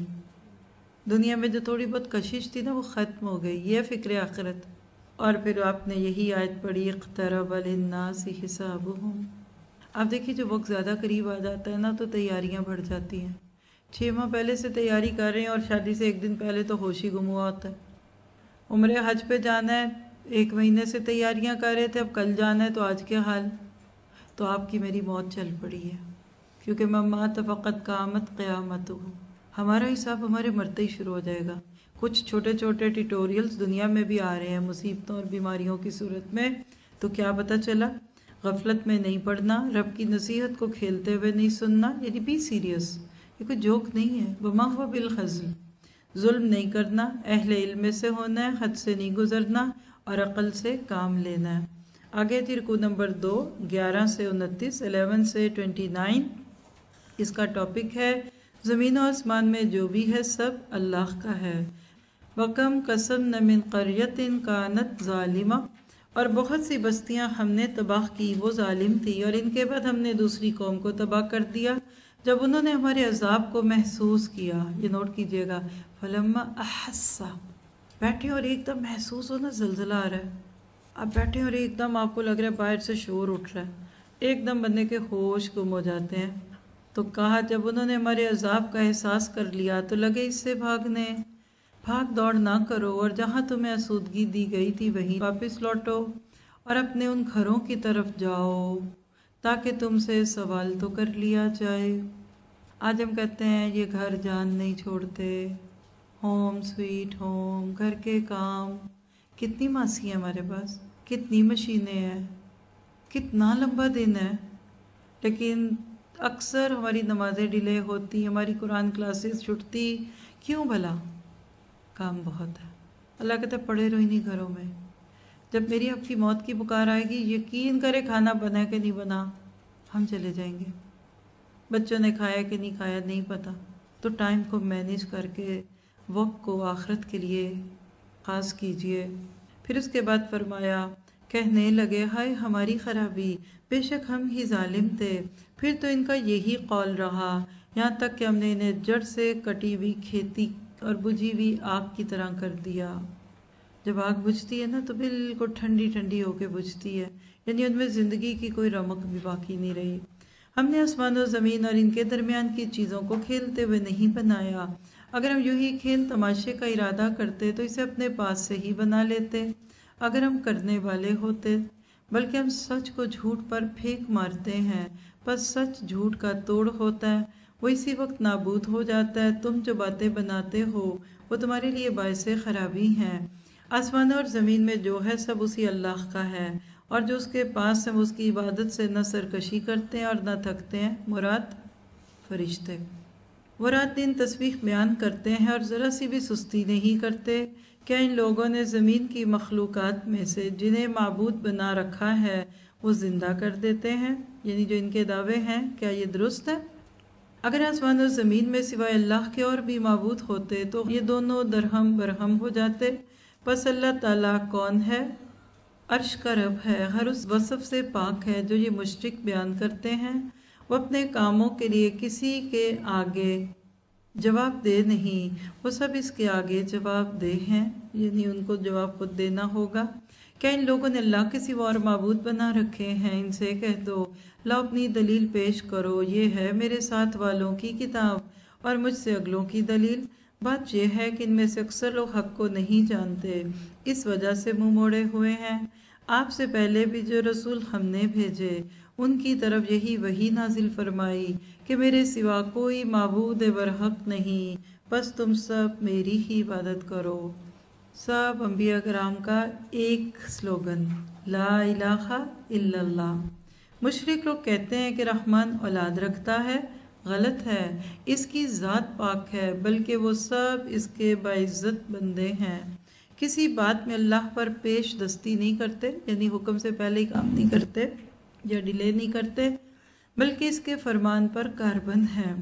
دنیا میں جو تھوڑی بہت کشش تھی نا وہ ختم ہو گئی، یہ فکر آخرت۔ اور پھر آپ نے یہی آیت پڑھی اقترب للناس حسابهم۔ آپ دیکھیے جو وقت زیادہ قریب آ جاتا ہے نا تو تیاریاں بڑھ جاتی ہیں۔ 6 ماہ پہلے سے تیاری کر رہے ہیں، اور شادی سے 1 دن پہلے تو ہوش ہی گم ہوا ہوتا ہے۔ عمرے حج پہ جانا ہے، 1 مہینے سے تیاریاں کر رہے تھے، اب کل جانا ہے تو آج کیا حال؟ تو آپ کی میری موت چل پڑی ہے، کیونکہ من مات فقد قامت قیامتہ، ہمارا حساب ہمارے مرتے ہی شروع ہو جائے گا۔ کچھ چھوٹے چھوٹے ٹیٹوریلز دنیا میں بھی آ رہے ہیں مصیبتوں اور بیماریوں کی صورت میں، تو کیا پتہ چلا؟ غفلت میں نہیں پڑنا، رب کی نصیحت کو کھیلتے ہوئے نہیں سننا، یعنی بی سیریس، یہ کوئی جوک نہیں ہے۔ وما هو بالخزل، ظلم نہیں کرنا، اہل علم سے ہونا ہے، حد سے نہیں گزرنا، اور عقل سے کام لینا ہے۔ آگے تھی رکوع نمبر 2 11 سے 29 11 سے 29. اس کا ٹاپک ہے زمین و آسمان میں جو بھی ہے سب اللہ کا ہے. وَكَمْ قَسَمْنَا مِنْ قَرْيَةٍ كَانَتْ ظَالِمَةً، اور بہت سی بستیاں ہم نے تباہ کی وہ ظالم تھی، اور ان کے بعد ہم نے دوسری قوم کو تباہ کر دیا جب انہوں نے ہمارے عذاب کو محسوس کیا. یہ نوٹ کیجئے گا، فَلَمَّا أَحَسَّ، بیٹھے اور ایک دم محسوس ہو نا زلزلہ آ رہا ہے، آپ بیٹھے اور ایک دم آپ کو لگ رہا ہے باہر سے شور اٹھ رہا ہے، ایک دم بندے کے ہوش گم ہو جاتے ہیں. تو کہا جب انہوں نے ہمارے عذاب کا احساس کر لیا تو لگے اس سے بھاگنے. بھاگ دوڑ نہ کرو، اور جہاں تمہیں آسودگی دی گئی تھی وہیں واپس لوٹو اور اپنے ان گھروں کی طرف جاؤ تاکہ تم سے سوال تو کر لیا جائے. آج ہم کہتے ہیں یہ گھر جان نہیں چھوڑتے، ہوم سویٹ ہوم، گھر کے کام. کتنی ماسی ہیں ہمارے پاس، کتنی مشینیں ہیں، کتنا لمبا دن ہے، لیکن اکثر ہماری نمازیں ڈیلے ہوتی، ہماری قرآن کلاسز چھٹتی. کیوں بھلا؟ کام بہت ہے. اللہ کہتا ہے پڑے رہو انہی گھروں میں. جب میری آپ کی موت کی پکار آئے گی، یقین کرے کھانا بنا کہ نہیں بنا، ہم چلے جائیں گے. بچوں نے کھایا کہ نہیں کھایا نہیں پتا. تو ٹائم کو مینیج کر کے وقت کو آخرت کے لیے خاص کیجئے. پھر اس کے بعد فرمایا، کہنے لگے ہائے ہماری خرابی، بے شک ہم ہی ظالم تھے. پھر تو ان کا یہی قول رہا یہاں تک کہ ہم نے انہیں جڑ سے کٹی ہوئی کھیتی اور بجھی ہوئی آگ کی طرح کر دیا. جب آگ بجھتی ہے نا تو بالکل ٹھنڈی ٹھنڈی ہو کے بجھتی ہے، یعنی ان میں زندگی کی کوئی رمق بھی باقی نہیں رہی. ہم نے آسمان و زمین اور ان کے درمیان کی چیزوں کو کھیلتے ہوئے نہیں بنایا. اگر ہم یوں ہی کھیل تماشے کا ارادہ کرتے تو اسے اپنے پاس سے ہی بنا لیتے اگر ہم کرنے والے ہوتے، بلکہ ہم سچ کو جھوٹ پر پھینک مارتے ہیں. پس سچ جھوٹ کا توڑ ہوتا ہے، وہ اسی وقت نابود ہو جاتا ہے. تم جو باتیں بناتے ہو وہ تمہارے لیے باعث خرابی ہیں. آسمان اور زمین میں جو ہے سب اسی اللہ کا ہے، اور جو اس کے پاس ہیں وہ اس کی عبادت سے نہ سرکشی کرتے ہیں اور نہ تھکتے ہیں. مراد فرشتے. وہ رات دن تسبیح بیان کرتے ہیں اور ذرا سی بھی سستی نہیں کرتے. کیا ان لوگوں نے زمین کی مخلوقات میں سے جنہیں معبود بنا رکھا ہے وہ زندہ کر دیتے ہیں؟ یعنی جو ان کے دعوے ہیں، کیا یہ درست ہے؟ اگر آسمان و زمین میں سوائے اللہ کے اور بھی معبود ہوتے تو یہ دونوں درہم برہم ہو جاتے. پس اللہ تعالیٰ کون ہے؟ عرش کا رب ہے، ہر اس وصف سے پاک ہے جو یہ مشرک بیان کرتے ہیں. وہ اپنے کاموں کے لیے کسی کے آگے جواب دہ نہیں، وہ سب اس کے آگے جواب دہ ہیں، یعنی ان کو جواب خود دینا ہوگا. کیا ان لوگوں نے اللہ کے سوا اور معبود بنا رکھے ہیں؟ ان سے کہہ دو لاؤ اپنی دلیل پیش کرو، یہ ہے میرے ساتھ والوں کی کتاب اور مجھ سے اگلوں کی دلیل. بات یہ ہے کہ ان میں سے اکثر لوگ حق کو نہیں جانتے، اس وجہ سے منہ موڑے ہوئے ہیں. آپ سے پہلے بھی جو رسول ہم نے بھیجے ان کی طرف یہی وحی نازل فرمائی کہ میرے سوا کوئی معبود برحق نہیں، بس تم سب میری ہی عبادت کرو. سب انبیاء کرام کا ایک سلوگن، لا الہ الا اللہ. مشرک لوگ کہتے ہیں کہ رحمان اولاد رکھتا ہے، غلط ہے. اس کی ذات پاک ہے، بلکہ وہ سب اس کے باعزت بندے ہیں. کسی بات میں اللہ پر پیش دستی نہیں کرتے، یعنی حکم سے پہلے ہی کام نہیں کرتے یا ڈیلے نہیں کرتے، بلکہ اس کے فرمان پر کاربند ہیں.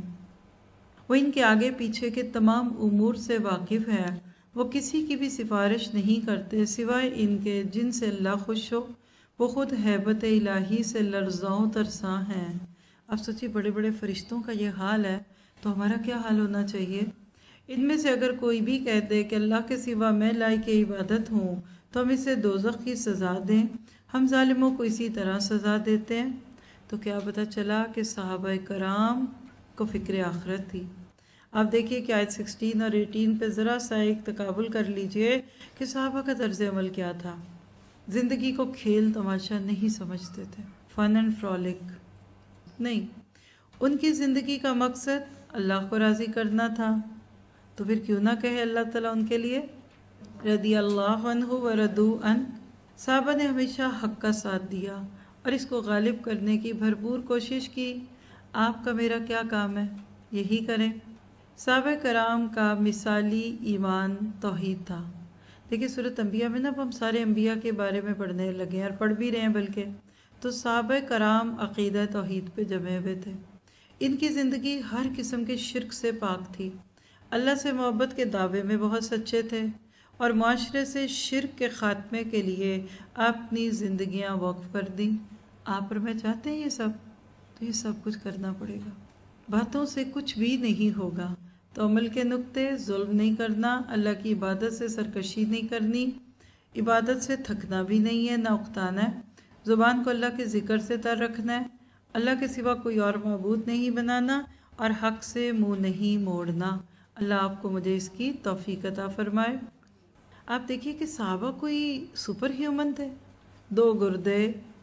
وہ ان کے آگے پیچھے کے تمام امور سے واقف ہے. وہ کسی کی بھی سفارش نہیں کرتے سوائے ان کے جن سے اللہ خوش ہو. وہ خود ہیبت الہی سے لرزاں و ترساں ہیں. اب سوچیے بڑے بڑے فرشتوں کا یہ حال ہے تو ہمارا کیا حال ہونا چاہیے؟ ان میں سے اگر کوئی بھی کہہ دے کہ اللہ کے سوا میں لائق عبادت ہوں تو ہم اسے دوزخ کی سزا دیں. ہم ظالموں کو اسی طرح سزا دیتے ہیں. تو کیا پتہ چلا کہ صحابہ کرام کو فکر آخرت تھی. آپ دیکھیے کہ آیت 16 اور 18 پہ ذرا سا ایک تقابل کر لیجئے کہ صحابہ کا طرز عمل کیا تھا. زندگی کو کھیل تماشا نہیں سمجھتے تھے، فن اینڈ فرولک نہیں. ان کی زندگی کا مقصد اللہ کو راضی کرنا تھا. تو پھر کیوں نہ کہے اللہ تعالیٰ ان کے لیے رضی اللہ عنہ و رضوا عنہ. صحابہ نے ہمیشہ حق کا ساتھ دیا اور اس کو غالب کرنے کی بھرپور کوشش کی. آپ کا میرا کیا کام ہے؟ یہی کریں. صحابہ کرام کا مثالی ایمان توحید تھا. دیکھیے سورۃ انبیاء میں نا ہم سارے انبیاء کے بارے میں پڑھنے لگے ہیں اور پڑھ بھی رہے ہیں، بلکہ تو صحابہ کرام عقیدہ توحید پہ جمے ہوئے تھے. ان کی زندگی ہر قسم کے شرک سے پاک تھی، اللہ سے محبت کے دعوے میں بہت سچے تھے اور معاشرے سے شرک کے خاتمے کے لیے اپنی زندگیاں وقف کر دیں. آپ اور میں چاہتے ہیں یہ سب، تو یہ سب کچھ کرنا پڑے گا. باتوں سے کچھ بھی نہیں ہوگا. تو عمل کے نقطے: ظلم نہیں کرنا، اللہ کی عبادت سے سرکشی نہیں کرنی، عبادت سے تھکنا بھی نہیں ہے نہ اکتانا ہے، زبان کو اللہ کے ذکر سے تر رکھنا ہے، اللہ کے سوا کوئی اور معبود نہیں بنانا اور حق سے منہ نہیں موڑنا. اللہ آپ کو مجھے اس کی توفیق عطا فرمائے. آپ دیکھیے کہ صحابہ کوئی سپر ہیومن تھے، 2 گردے،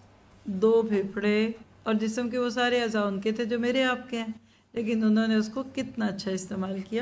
2 پھیپھڑے اور جسم کے وہ سارے اعضاء ان کے تھے جو میرے آپ کے ہیں، لیکن انہوں نے اس کو کتنا اچھا استعمال کیا.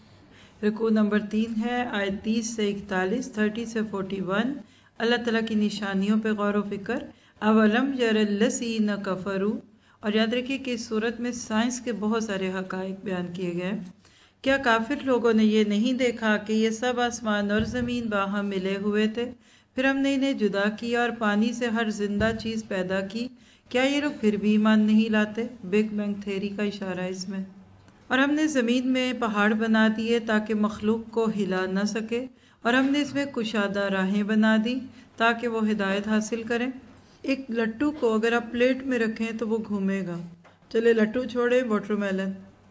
رکوع نمبر 3 ہے، آیت 30 سے 41، 30 سے 41. اللہ تعالیٰ کی نشانیوں پہ غور و فکر. اولم یر الذین کفروا. اور یاد رکھیے کہ اس صورت میں سائنس کے بہت سارے حقائق بیان کیے گئے. کیا کافر لوگوں نے یہ نہیں دیکھا کہ یہ سب آسمان اور زمین باہم ملے ہوئے تھے، پھر ہم نے انہیں جدا کیا اور پانی سے ہر زندہ چیز پیدا کی، کیا یہ لوگ پھر بھی ایمان نہیں لاتے؟ بگ بینگ تھیوری کا اشارہ ہے اس میں. اور ہم نے زمین میں پہاڑ بنا دیے تاکہ مخلوق کو ہلا نہ سکے، اور ہم نے اس میں کشادہ راہیں بنا دی تاکہ وہ ہدایت حاصل کریں. ایک لٹو کو اگر آپ پلیٹ میں رکھیں تو وہ گھومے گا. چلے لٹو چھوڑے، واٹر میلن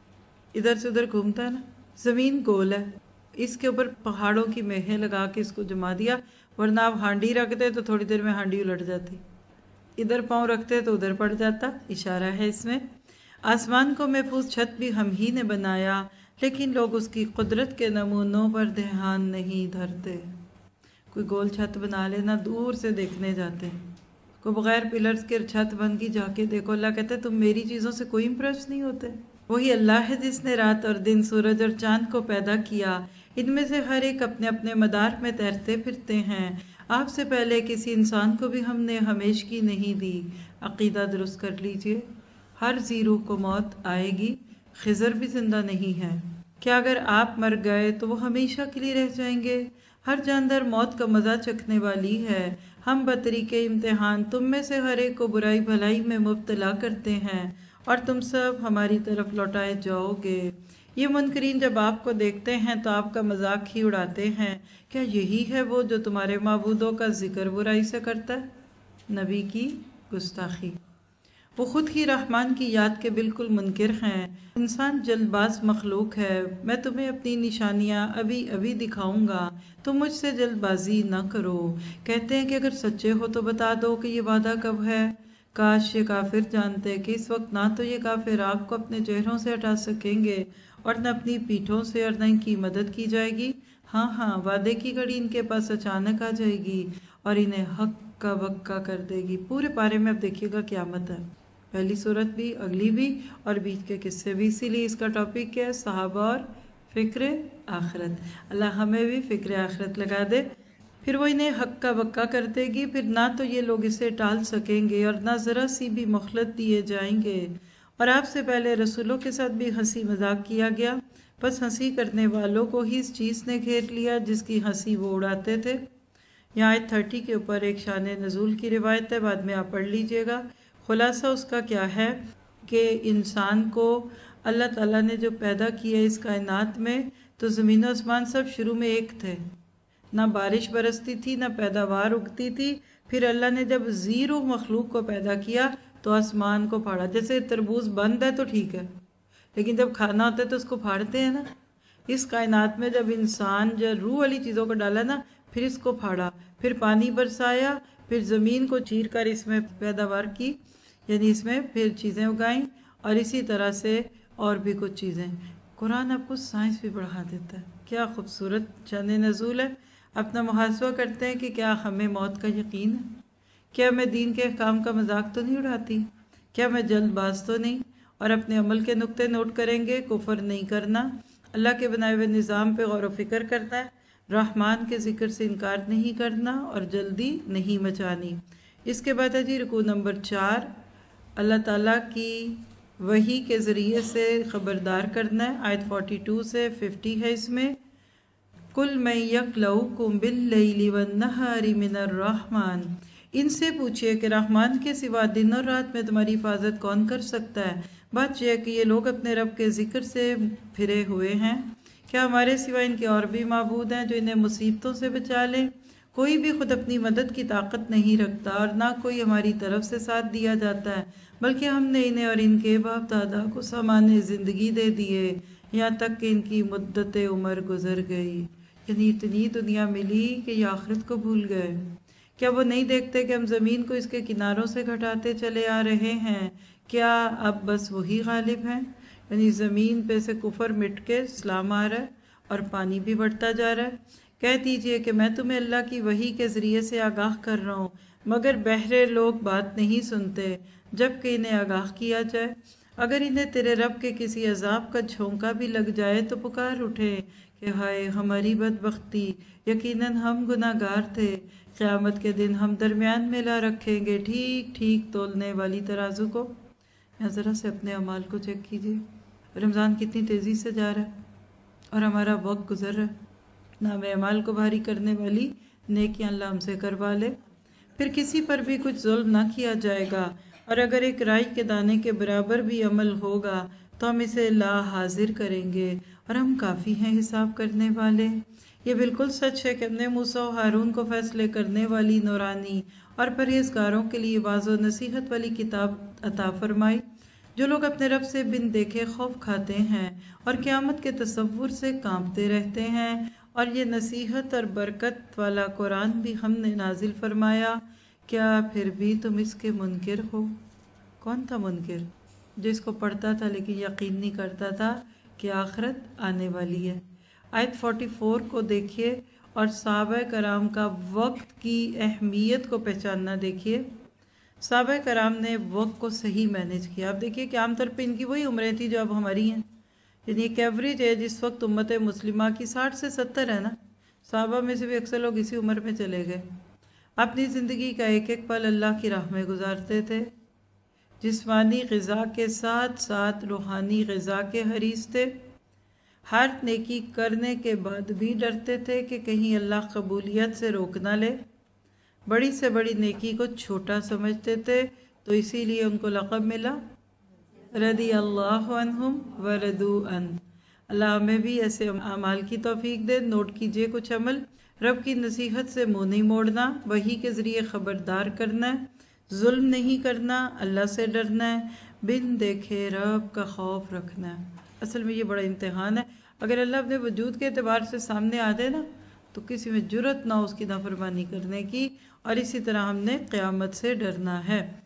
ادھر سے ادھر گھومتا ہے نا. زمین گول ہے، اس کے اوپر پہاڑوں کی میخیں لگا کے اس کو جما دیا، ورنہ آپ ہانڈی رکھتے تو تھوڑی دیر میں ہانڈی الٹ جاتی، ادھر پاؤں رکھتے تو ادھر پڑ جاتا. اشارہ ہے اس میں. آسمان کو محفوظ چھت بھی ہم ہی نے بنایا، لیکن لوگ اس کی قدرت کے نمونوں پر دھیان نہیں دھرتے. کوئی گول چھت بنا لینا، دور سے دیکھنے جاتے ہیں، کوئی بغیر پلرز کے چھت بن کی جا کے دیکھو، اللہ کہتے تم میری چیزوں سے کوئی امپریس نہیں ہوتے. وہی اللہ ہے جس نے رات اور دن، سورج اور چاند کو پیدا کیا، ان میں سے ہر ایک اپنے اپنے مدار میں تیرتے پھرتے ہیں. آپ سے پہلے کسی انسان کو بھی ہم نے ہمیشگی نہیں دی. عقیدہ درست کر لیجئے، ہر ذی روح کو موت آئے گی. خضر بھی زندہ نہیں ہے، کیا اگر آپ مر گئے تو وہ ہمیشہ کے لیے رہ جائیں گے؟ ہر جاندار موت کا مزہ چکھنے والی ہے. ہم بطریق امتحان تم میں سے ہر ایک کو برائی بھلائی میں مبتلا کرتے ہیں اور تم سب ہماری طرف لوٹائے جاؤ گے. یہ منکرین جب آپ کو دیکھتے ہیں تو آپ کا مذاق ہی اڑاتے ہیں. کیا یہی ہے وہ جو تمہارے معبودوں کا ذکر برائی سے کرتا ہے؟ نبی کی گستاخی. وہ خود ہی رحمان کی یاد کے بالکل منکر ہیں. انسان جلد باز مخلوق ہے. میں تمہیں اپنی نشانیاں ابھی ابھی دکھاؤں گا، تم مجھ سے جلد بازی نہ کرو. کہتے ہیں کہ اگر سچے ہو تو بتا دو کہ یہ وعدہ کب ہے. کاش یہ کافر جانتے کہ اس وقت نہ تو یہ کافر آگ کو اپنے چہروں سے ہٹا سکیں گے اور نہ اپنی پیٹھوں سے، اور نہ ان کی مدد کی جائے گی. ہاں ہاں، وعدے کی گھڑی ان کے پاس اچانک آ جائے گی اور انہیں حق کا بکا کر دے گی. پورے پارے میں اب دیکھیے گا قیامت ہے، پہلی صورت بھی، اگلی بھی اور بیچ کے قصے بھی. اسی لیے اس کا ٹاپک کیا ہے؟ صحابہ اور فکر آخرت. اللہ ہمیں بھی فکر آخرت لگا دے. پھر وہ انہیں حق کا بکا کر دے گی، پھر نہ تو یہ لوگ اسے ٹال سکیں گے اور نہ ذرا سی بھی مہلت دیے جائیں گے. اور آپ سے پہلے رسولوں کے ساتھ بھی ہنسی مذاق کیا گیا، بس ہنسی کرنے والوں کو ہی اس چیز نے گھیر لیا جس کی ہنسی وہ اڑاتے تھے. یہاں آیت 30 کے اوپر ایک شان نزول کی روایت ہے، بعد میں آپ پڑھ لیجئے گا. خلاصہ اس کا کیا ہے کہ انسان کو اللہ تعالیٰ نے جو پیدا کیا اس کائنات میں، تو زمین و آسمان سب شروع میں ایک تھے، نہ بارش برستی تھی نہ پیداوار اگتی تھی. پھر اللہ نے جب زیرو مخلوق کو پیدا کیا تو آسمان کو پھاڑا. جیسے تربوز بند ہے تو ٹھیک ہے، لیکن جب کھانا ہوتا ہے تو اس کو پھاڑتے ہیں نا. اس کائنات میں جب انسان جو روح والی چیزوں کو ڈالا نا، پھر اس کو پھاڑا، پھر پانی برسایا، پھر زمین کو چیر کر اس میں پیداوار کی، یعنی اس میں پھر چیزیں اگائیں، اور اسی طرح سے اور بھی کچھ چیزیں. قرآن آپ کو سائنس بھی بڑھا دیتا ہے. کیا خوبصورت شان نزول ہے. اپنا محاسبہ کرتے ہیں کہ کیا ہمیں موت کا یقین ہے؟ کیا میں دین کے احکام کا مذاق تو نہیں اڑاتی؟ کیا میں جلد باز تو نہیں؟ اور اپنے عمل کے نقطے نوٹ کریں گے. کفر نہیں کرنا، اللہ کے بنائے ہوئے نظام پہ غور و فکر کرنا ہے، رحمان کے ذکر سے انکار نہیں کرنا اور جلدی نہیں مچانی. اس کے بعد ہے جی رکوع نمبر 4، اللہ تعالیٰ کی وحی کے ذریعے سے خبردار کرنا ہے. آیت 42 سے 50 ہے اس میں. کل من یکلؤکم باللیل والنہار من الرحمن، ان سے پوچھئے کہ رحمان کے سوا دن اور رات میں تمہاری حفاظت کون کر سکتا ہے؟ بات یہ ہے کہ یہ لوگ اپنے رب کے ذکر سے پھرے ہوئے ہیں، کیا ہمارے سوا ان کے اور بھی معبود ہیں جو انہیں مصیبتوں سے بچا لیں؟ کوئی بھی خود اپنی مدد کی طاقت نہیں رکھتا اور نہ کوئی ہماری طرف سے ساتھ دیا جاتا ہے، بلکہ ہم نے انہیں اور ان کے باپ دادا کو سامان زندگی دے دیے یہاں تک کہ ان کی مدت عمر گزر گئی، یعنی اتنی دنیا ملی کہ یہ آخرت کو بھول گئے۔ کیا وہ نہیں دیکھتے کہ ہم زمین کو اس کے کناروں سے گھٹاتے چلے آ رہے ہیں؟ کیا اب بس وہی غالب ہیں؟ یعنی زمین پہ سے کفر مٹ کے اسلام آ رہا ہے اور پانی بھی بڑھتا جا رہا ہے۔ کہہ دیجئے کہ میں تمہیں اللہ کی وحی کے ذریعے سے آگاہ کر رہا ہوں، مگر بہرے لوگ بات نہیں سنتے جبکہ انہیں آگاہ کیا جائے۔ اگر انہیں تیرے رب کے کسی عذاب کا جھونکا بھی لگ جائے تو پکار اٹھے کہ ہائے ہماری بدبختی، یقیناً ہم گناہگار تھے، قیامت کے دن ہم درمیان میں لا رکھیں گے ٹھیک ٹھیک تولنے والی ترازو کو۔ یہاں ذرا سے اپنے اعمال کو چیک کیجیے، رمضان کتنی تیزی سے جا رہا ہے اور ہمارا وقت گزر رہا ہے۔ نام اعمال کو بھاری کرنے والی نیکیاں اللہ ہم سے کروا لے۔ پھر کسی پر بھی کچھ ظلم نہ کیا جائے گا، اور اگر ایک رائی کے دانے کے برابر بھی عمل ہوگا تو ہم اسے لا حاضر کریں گے، اور ہم کافی ہیں حساب کرنے والے۔ یہ بالکل سچ ہے کہ ہم نے موسیٰ و ہارون کو فیصلے کرنے والی نورانی اور پرہیزگاروں کے لیے واضح و نصیحت والی کتاب عطا فرمائی۔ جو لوگ اپنے رب سے بن دیکھے خوف کھاتے ہیں اور قیامت کے تصور سے کانپتے رہتے ہیں، اور یہ نصیحت اور برکت والا قرآن بھی ہم نے نازل فرمایا، کیا پھر بھی تم اس کے منکر ہو؟ کون تھا منکر؟ جو اس کو پڑھتا تھا لیکن یقین نہیں کرتا تھا کہ آخرت آنے والی ہے۔ آیت 44 کو دیکھیے اور صحابہ کرام کا وقت کی اہمیت کو پہچاننا دیکھیے۔ صحابہ کرام نے وقت کو صحیح مینیج کیا۔ آپ دیکھیے کہ عام طور پہ ان کی وہی عمریں تھی جو اب ہماری ہیں، یعنی ایک ایوریج ہے جس وقت امت مسلمہ کی 60 سے 70 ہے نا، صحابہ میں سے بھی اکثر لوگ اسی عمر میں چلے گئے۔ اپنی زندگی کا ایک ایک پل اللہ کی راہ میں گزارتے تھے، جسمانی غذا کے ساتھ ساتھ روحانی غذا کے حریص تھے، ہر نیکی کرنے کے بعد بھی ڈرتے تھے کہ کہیں اللہ قبولیت سے روک نہ لے، بڑی سے بڑی نیکی کو چھوٹا سمجھتے تھے، تو اسی لیے ان کو لقب ملا رضی اللہ عنہم ورضوا عنہ۔ اللہ ہمیں بھی ایسے اعمال کی توفیق دے۔ نوٹ کیجئے کچھ عمل: رب کی نصیحت سے منہ نہیں موڑنا، وحی کے ذریعے خبردار کرنا ہے، ظلم نہیں کرنا، اللہ سے ڈرنا ہے، بن دیکھے رب کا خوف رکھنا ہے۔ اصل میں یہ بڑا امتحان ہے، اگر اللہ اپنے وجود کے اعتبار سے سامنے آ جائے نا تو کسی میں جرت نہ ہو اس کی نافرمانی کرنے کی، اور اسی طرح ہم نے قیامت سے ڈرنا ہے۔